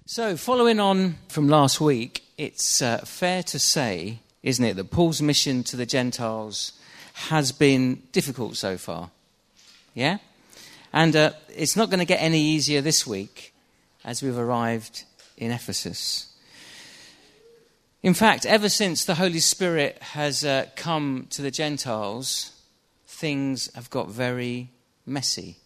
So, following on from last week, it's fair to say, isn't it, that Paul's mission to the Gentiles has been difficult so far. Yeah? And it's not going to get any easier this week as we've arrived in Ephesus. In fact, ever since the Holy Spirit has come to the Gentiles, things have got very messy.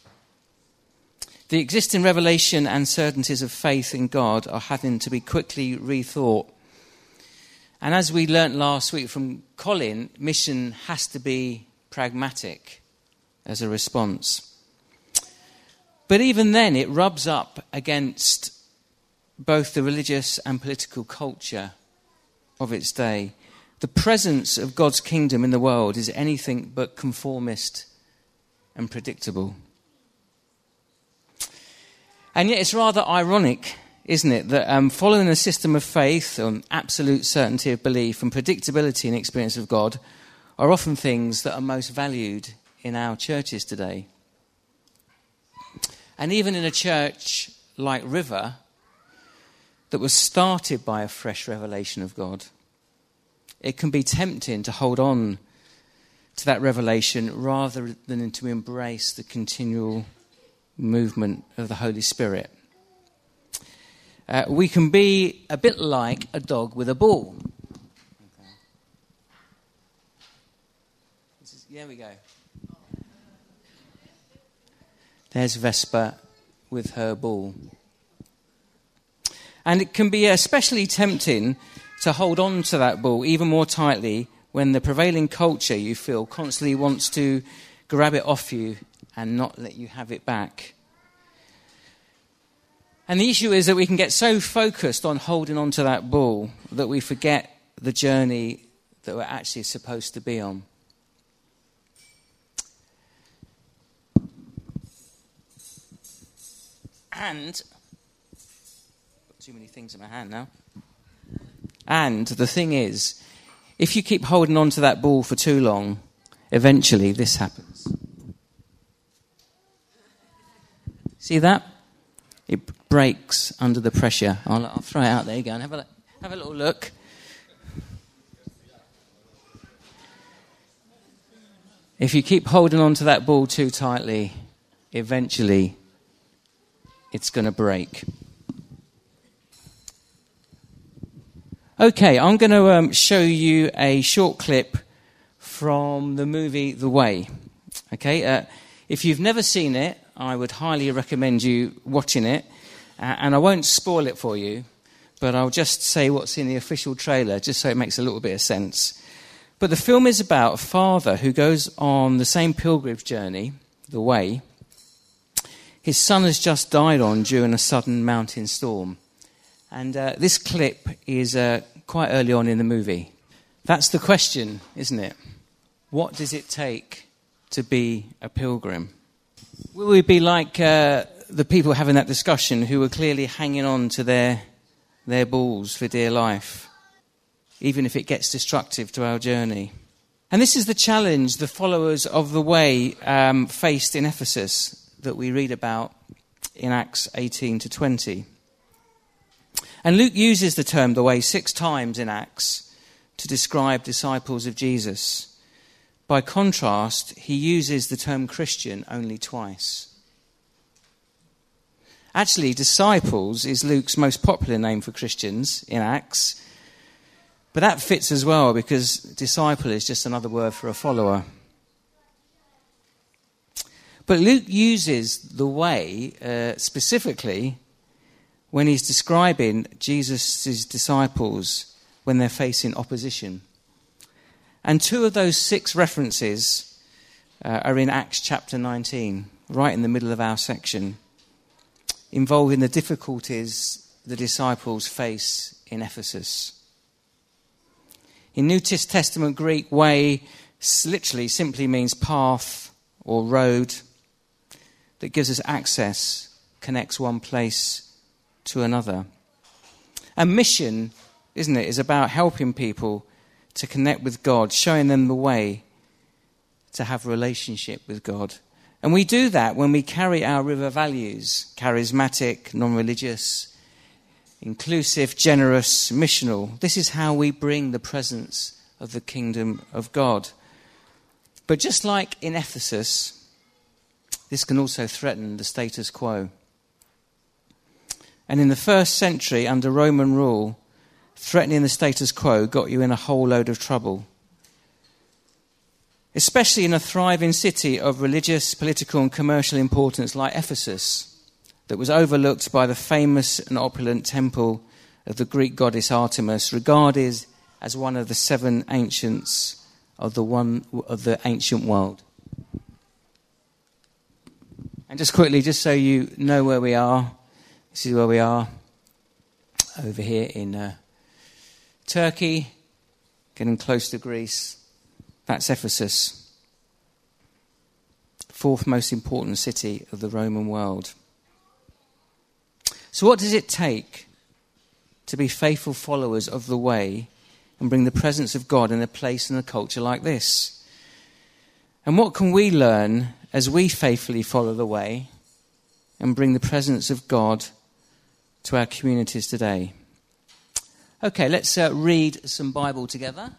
The existing revelation and certainties of faith in God are having to be quickly rethought. And as we learnt last week from Colin, mission has to be pragmatic as a response. But even then, it rubs up against both the religious and political culture of its day. The presence of God's kingdom in the world is anything but conformist and predictable. And yet it's rather ironic, isn't it, that following a system of faith on absolute certainty of belief and predictability and experience of God are often things that are most valued in our churches today. And even in a church like River, that was started by a fresh revelation of God, it can be tempting to hold on to that revelation rather than to embrace the continual movement of the Holy Spirit. We can be a bit like a dog with a ball. Okay. There we go. There's Vesper with her ball. And it can be especially tempting to hold on to that ball even more tightly when the prevailing culture, you feel, constantly wants to grab it off you and not let you have it back. And the issue is that we can get so focused on holding on to that ball that we forget the journey that we're actually supposed to be on. And, got too many things in my hand now. And the thing is, if you keep holding on to that ball for too long, eventually this happens. See that? It breaks under the pressure. I'll throw it out there. You go and have a little look. If you keep holding on to that ball too tightly, eventually it's going to break. Okay, I'm going to show you a short clip from the movie The Way. Okay, if you've never seen it, I would highly recommend you watching it. And I won't spoil it for you, but I'll just say what's in the official trailer, just so it makes a little bit of sense. But the film is about a father who goes on the same pilgrimage journey, The Way. His son has just died during a sudden mountain storm. And this clip is quite early on in the movie. That's the question, isn't it? What does it take to be a pilgrim? Will we be like the people having that discussion who were clearly hanging on to their balls for dear life, even if it gets destructive to our journey? And this is the challenge the followers of the Way faced in Ephesus that we read about in Acts 18 to 20. And Luke uses the term the Way 6 times in Acts to describe disciples of Jesus. By contrast, he uses the term Christian only twice. Actually, disciples is Luke's most popular name for Christians in Acts. But that fits as well because disciple is just another word for a follower. But Luke uses the Way specifically when he's describing Jesus' disciples when they're facing opposition. And 2 of those 6 references are in Acts chapter 19, right in the middle of our section, involving the difficulties the disciples face in Ephesus. In New Testament Greek, way literally simply means path or road that gives us access, connects one place to another. And mission, isn't it, is about helping people to connect with God, showing them the way to have a relationship with God. And we do that when we carry our River values, charismatic, non-religious, inclusive, generous, missional. This is how we bring the presence of the kingdom of God. But just like in Ephesus, this can also threaten the status quo. And in the first century, under Roman rule, threatening the status quo got you in a whole load of trouble. Especially in a thriving city of religious, political and commercial importance like Ephesus, that was overlooked by the famous and opulent temple of the Greek goddess Artemis, regarded as one of the seven ancients of the ancient world. And just quickly, just so you know where we are, this is where we are, over here in Turkey, getting close to Greece. That's Ephesus, fourth most important city of the Roman world. So what does it take to be faithful followers of the way and bring the presence of God in a place and a culture like this? And what can we learn as we faithfully follow the way and bring the presence of God to our communities today? Okay, let's read some Bible together.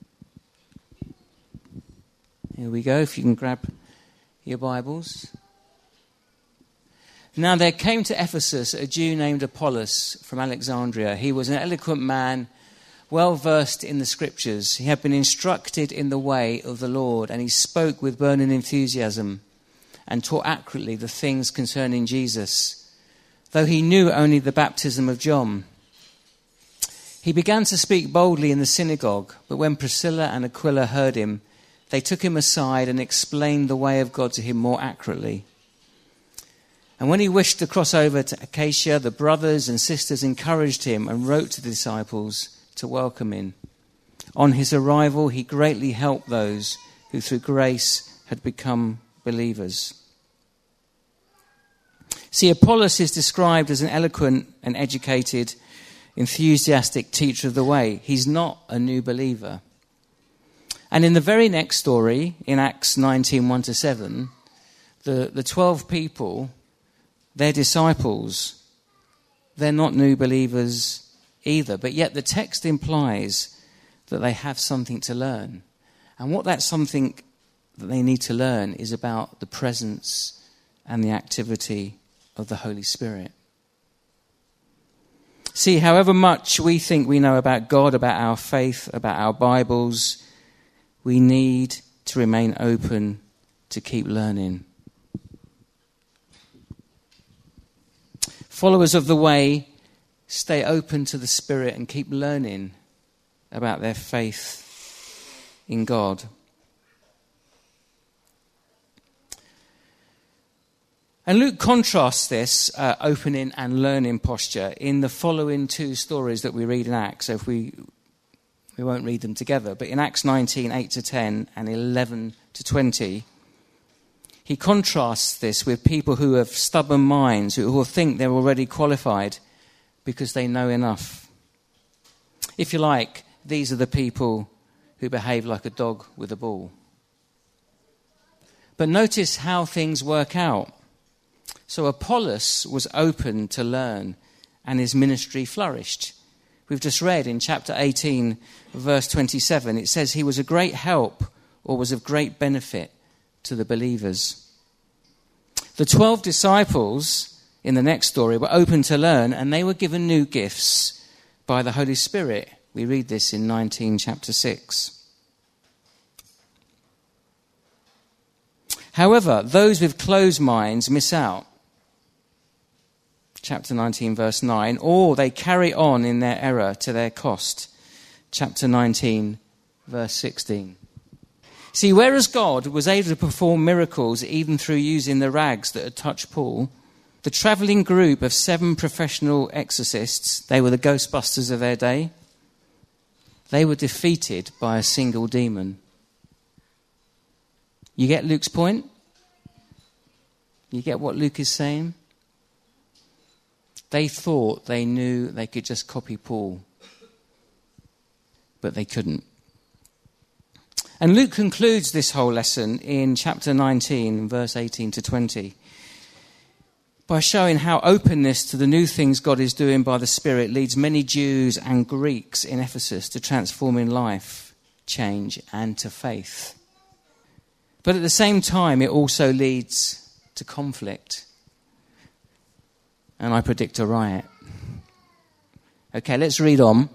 Here we go, if you can grab your Bibles. Now there came to Ephesus a Jew named Apollos from Alexandria. He was an eloquent man, well versed in the scriptures. He had been instructed in the way of the Lord, and he spoke with burning enthusiasm and taught accurately the things concerning Jesus, though he knew only the baptism of John. He began to speak boldly in the synagogue, but when Priscilla and Aquila heard him, they took him aside and explained the way of God to him more accurately. And when he wished to cross over to Achaia, the brothers and sisters encouraged him and wrote to the disciples to welcome him. On his arrival, he greatly helped those who through grace had become believers. See, Apollos is described as an eloquent and educated, enthusiastic teacher of the way. He's not a new believer. And in the very next story, in Acts 19, 1-7, the 12 people, they're disciples. They're not new believers either. But yet the text implies that they have something to learn. And what that something that they need to learn is about the presence and the activity of the Holy Spirit. See, however much we think we know about God, about our faith, about our Bibles, we need to remain open to keep learning. Followers of the way stay open to the Spirit and keep learning about their faith in God. And Luke contrasts this opening and learning posture in the following two stories that we read in Acts. So if we won't read them together, but in Acts 19, 8-10 and 11-20, he contrasts this with people who have stubborn minds, who will think they're already qualified because they know enough. If you like, these are the people who behave like a dog with a ball. But notice how things work out. So Apollos was open to learn, and his ministry flourished. We've just read in chapter 18, verse 27, it says he was a great help or was of great benefit to the believers. The 12 disciples in the next story were open to learn, and they were given new gifts by the Holy Spirit. We read this in 19, chapter 6. However, those with closed minds miss out. Chapter 19, verse 9, or they carry on in their error to their cost. Chapter 19, verse 16. See, whereas God was able to perform miracles even through using the rags that had touched Paul, the travelling group of 7 professional exorcists, they were the Ghostbusters of their day, they were defeated by a single demon. You get Luke's point? You get what Luke is saying? They thought they knew they could just copy Paul, but they couldn't. And Luke concludes this whole lesson in chapter 19, verse 18-20. by showing how openness to the new things God is doing by the Spirit leads many Jews and Greeks in Ephesus to transforming life, change, and to faith. But at the same time, it also leads to conflict. And I predict a riot. Okay, let's read on.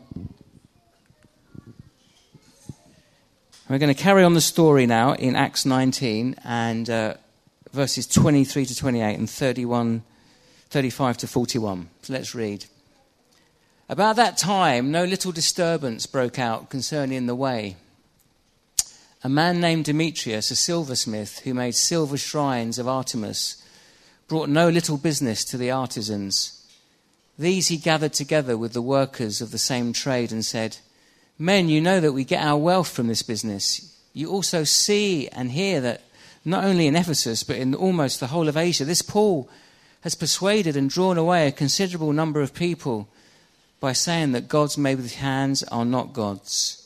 We're going to carry on the story now in Acts 19 and verses 23 to 28 and 35 to 41. So let's read. About that time, no little disturbance broke out concerning the way. A man named Demetrius, a silversmith who made silver shrines of Artemis, brought no little business to the artisans. These he gathered together with the workers of the same trade and said, "Men, you know that we get our wealth from this business. You also see and hear that not only in Ephesus, but in almost the whole of Asia, this Paul has persuaded and drawn away a considerable number of people by saying that gods made with hands are not gods.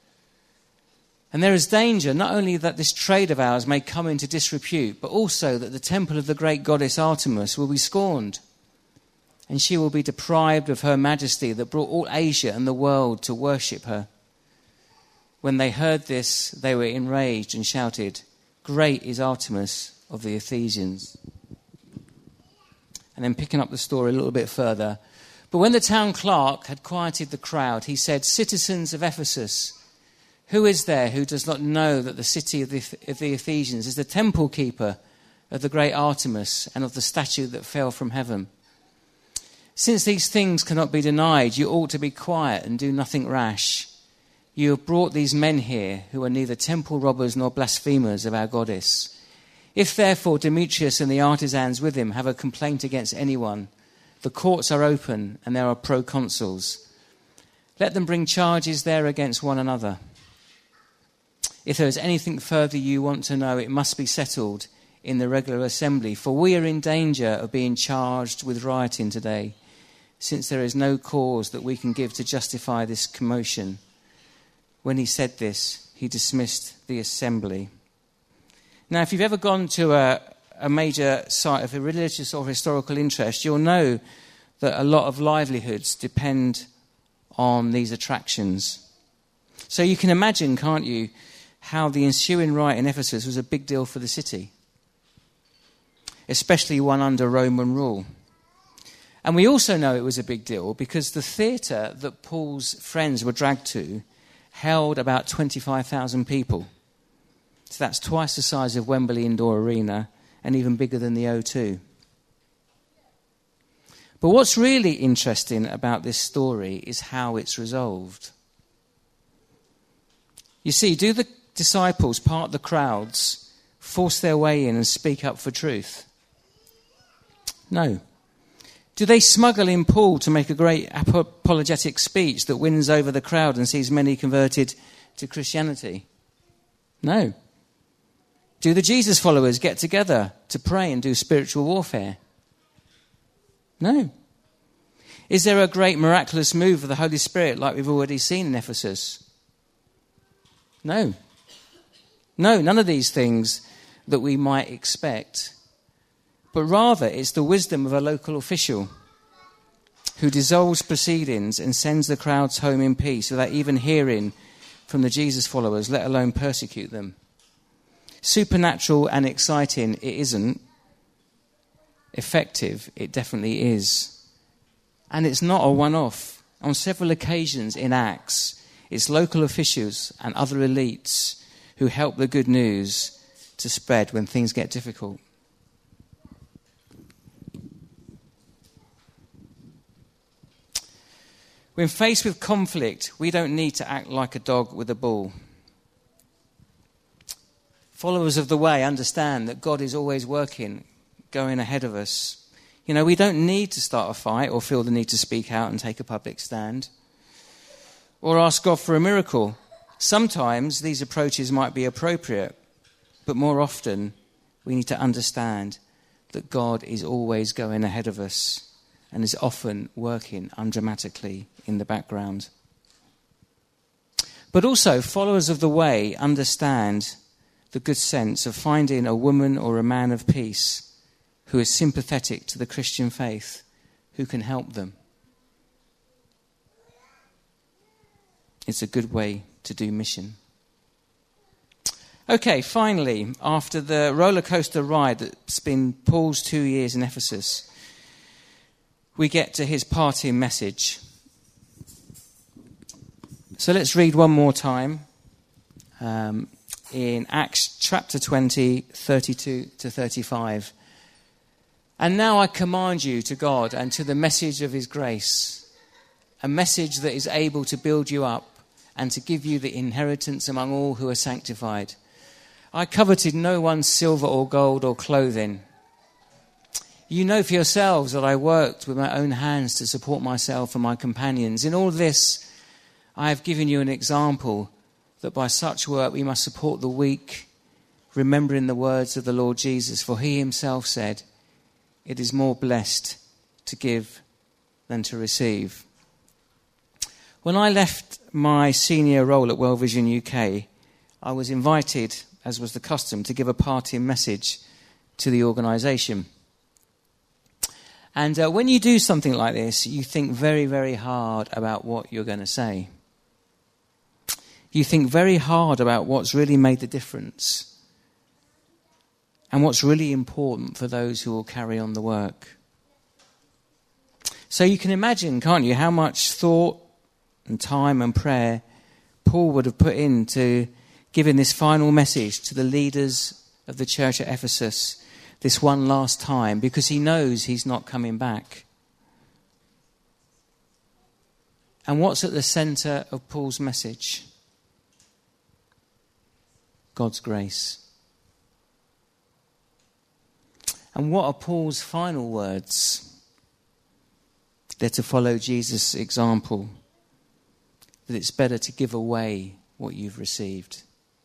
And there is danger not only that this trade of ours may come into disrepute, but also that the temple of the great goddess Artemis will be scorned, and she will be deprived of her majesty that brought all Asia and the world to worship her." When they heard this, they were enraged and shouted, "Great is Artemis of the Ephesians." And then picking up the story a little bit further. But when the town clerk had quieted the crowd, he said, "Citizens of Ephesus, who is there who does not know that the city of the Ephesians is the temple keeper of the great Artemis and of the statue that fell from heaven? Since these things cannot be denied, you ought to be quiet and do nothing rash. You have brought these men here who are neither temple robbers nor blasphemers of our goddess. If therefore Demetrius and the artisans with him have a complaint against anyone, the courts are open and there are proconsuls. Let them bring charges there against one another. If there is anything further you want to know, it must be settled in the regular assembly, for we are in danger of being charged with rioting today, since there is no cause that we can give to justify this commotion." When he said this, he dismissed the assembly. Now, if you've ever gone to a major site of a religious or historical interest, you'll know that a lot of livelihoods depend on these attractions. So you can imagine, can't you, how the ensuing riot in Ephesus was a big deal for the city, especially one under Roman rule. And we also know it was a big deal because the theatre that Paul's friends were dragged to held about 25,000 people. So that's twice the size of Wembley Indoor Arena and even bigger than the O2. But what's really interesting about this story is how it's resolved. You see, do the disciples part the crowds, force their way in and speak up for truth? No. Do they smuggle in Paul to make a great apologetic speech that wins over the crowd and sees many converted to Christianity? No. Do the Jesus followers get together to pray and do spiritual warfare? No. Is there a great miraculous move of the Holy Spirit like we've already seen in Ephesus? No. No, none of these things that we might expect. But rather, it's the wisdom of a local official who dissolves proceedings and sends the crowds home in peace without even hearing from the Jesus followers, let alone persecute them. Supernatural and exciting, it isn't. Effective, it definitely is. And it's not a one-off. On several occasions in Acts, it's local officials and other elites who help the good news to spread when things get difficult. When faced with conflict, we don't need to act like a dog with a ball. Followers of the way understand that God is always working, going ahead of us. You know, we don't need to start a fight or feel the need to speak out and take a public stand or ask God for a miracle. Sometimes these approaches might be appropriate, but more often we need to understand that God is always going ahead of us and is often working undramatically in the background. But also, followers of the way understand the good sense of finding a woman or a man of peace who are sympathetic to the Christian faith, who can help them. It's a good way to do mission. Okay, finally, after the roller coaster ride that's been Paul's 2 years in Ephesus, we get to his parting message. So let's read one more time in Acts chapter 20, 32 to 35. And now I command you to God and to the message of his grace, a message that is able to build you up and to give you the inheritance among all who are sanctified. I coveted no one's silver or gold or clothing. You know for yourselves that I worked with my own hands to support myself and my companions. In all this, I have given you an example that by such work we must support the weak, remembering the words of the Lord Jesus. For he himself said, it is more blessed to give than to receive. When I left my senior role at World Vision UK, I was invited, as was the custom, to give a parting message to the organisation. And when you do something like this, you think very, very hard about what you're going to say. You think very hard about what's really made the difference and what's really important for those who will carry on the work. So you can imagine, can't you, how much thought and time and prayer Paul would have put into giving this final message to the leaders of the church at Ephesus this one last time, because he knows he's not coming back. And what's at the centre of Paul's message? God's grace. And what are Paul's final words? They're to follow Jesus' example, that it's better to give away what you've received,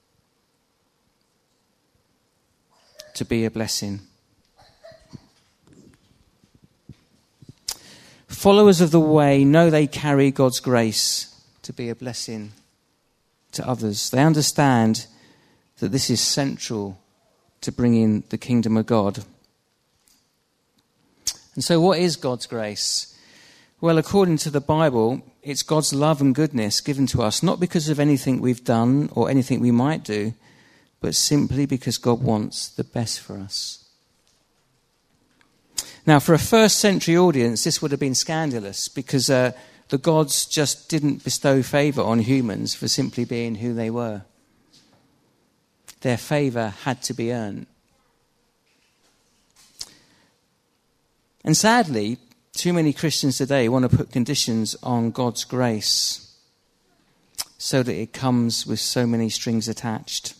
to be a blessing. Followers of the way know they carry God's grace to be a blessing to others. They understand that this is central to bringing the kingdom of God. And so what is God's grace? Well, according to the Bible, it's God's love and goodness given to us, not because of anything we've done or anything we might do, but simply because God wants the best for us. Now, for a first century audience, this would have been scandalous, because the gods just didn't bestow favour on humans for simply being who they were. Their favour had to be earned. And sadly, too many Christians today want to put conditions on God's grace so that it comes with so many strings attached.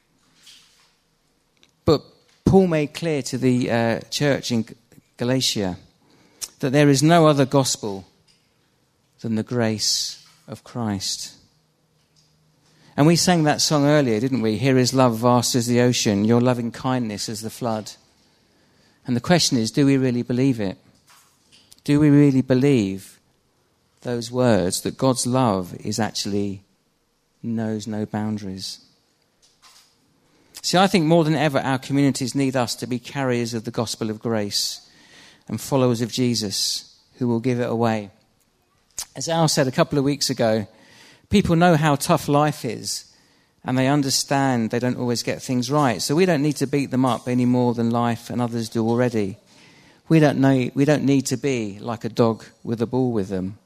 But Paul made clear to the church in Galatia that there is no other gospel than the grace of Christ. And we sang that song earlier, didn't we? Here is love vast as the ocean, your loving kindness as the flood. And the question is, do we really believe it? Do we really believe those words, that God's love is actually knows no boundaries? See, I think more than ever our communities need us to be carriers of the gospel of grace and followers of Jesus who will give it away. As Al said a couple of weeks ago, people know how tough life is, and they understand they don't always get things right. So we don't need to beat them up any more than life and others do already. We don't need to be like a dog with a ball with them.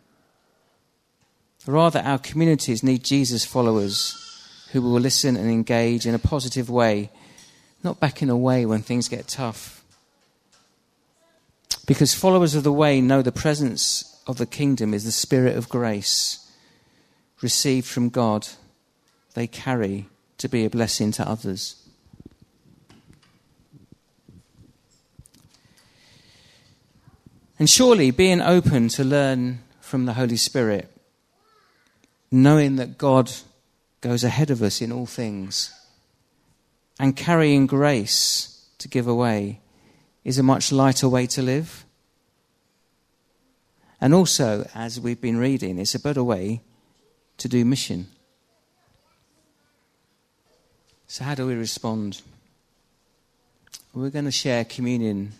Rather, our communities need Jesus followers who will listen and engage in a positive way, not backing away when things get tough. Because followers of the way know the presence of the kingdom is the spirit of grace received from God. They carry to be a blessing to others. And surely being open to learn from the Holy Spirit, knowing that God goes ahead of us in all things, and carrying grace to give away, is a much lighter way to live. And also, as we've been reading, it's a better way to do mission. So how do we respond? We're going to share communion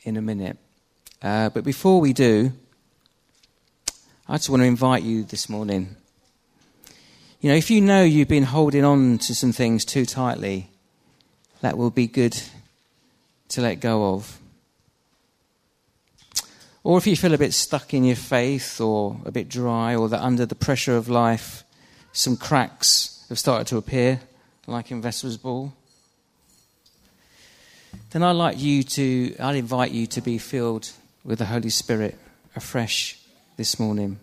in a minute. But before we do, I just want to invite you this morning. You know, if you know you've been holding on to some things too tightly, that will be good to let go of. Or if you feel a bit stuck in your faith or a bit dry, or that under the pressure of life some cracks have started to appear, like in Vesper's Ball, then I'd invite you to be filled with the Holy Spirit afresh this morning.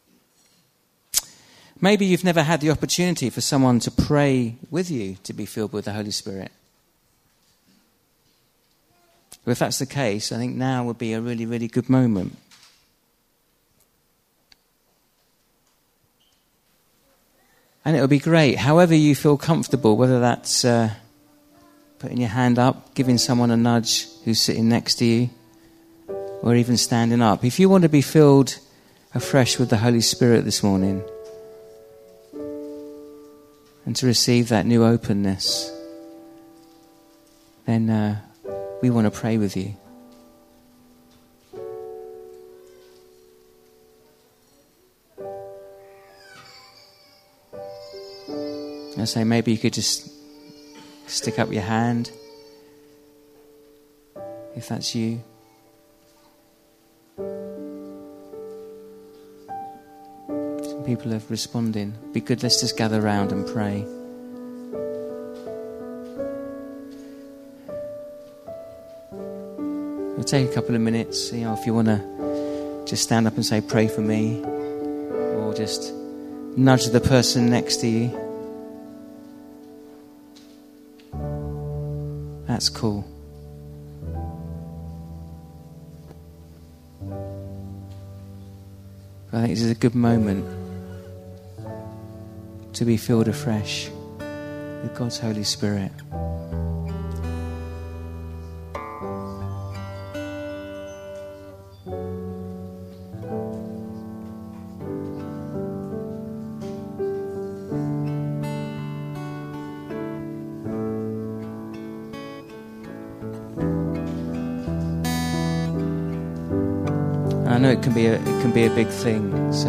Maybe you've never had the opportunity for someone to pray with you to be filled with the Holy Spirit. But if that's the case, I think now would be a really, really good moment. And it would be great, however you feel comfortable, whether that's putting your hand up, giving someone a nudge who's sitting next to you, or even standing up. If you want to be filled afresh with the Holy Spirit this morning, and to receive that new openness, then we want to pray with you. I say maybe you could just stick up your hand if that's you. Some people are responding. Be good, let's just gather around and pray. It'll take a couple of minutes, you know, if you want to just stand up and say, pray for me, or just nudge the person next to you. That's cool. I think this is a good moment to be filled afresh with God's Holy Spirit. I know it can be a big thing, so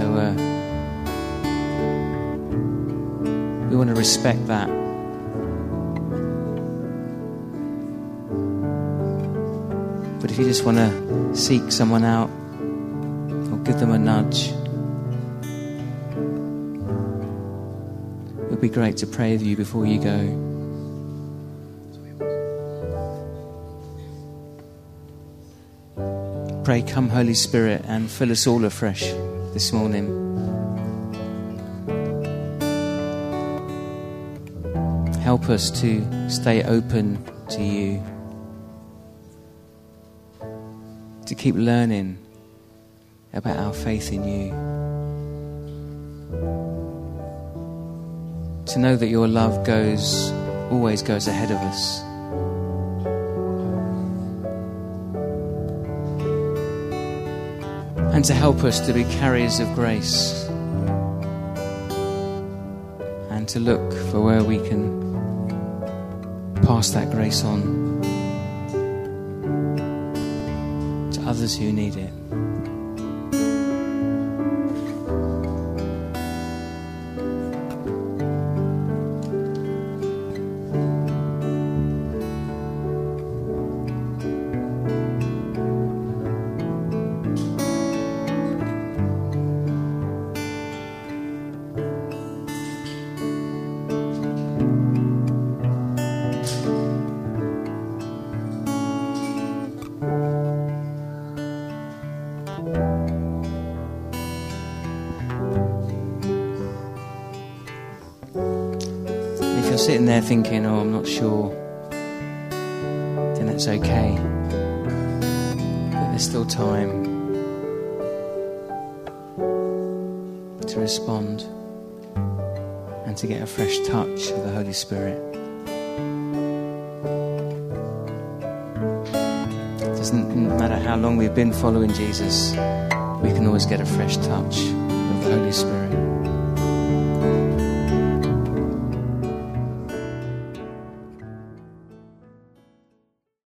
we want to respect that. But if you just want to seek someone out or give them a nudge, it would be great to pray with you before you go. Pray, come Holy Spirit, and fill us all afresh this morning. Help us to stay open to you, to keep learning about our faith in you, to know that your love always goes ahead of us. And to help us to be carriers of grace, and to look for where we can pass that grace on to others who need it. Sitting there thinking, oh, I'm not sure, then that's okay. But there's still time to respond and to get a fresh touch of the Holy Spirit. It doesn't matter how long we've been following Jesus, we can always get a fresh touch of the Holy Spirit.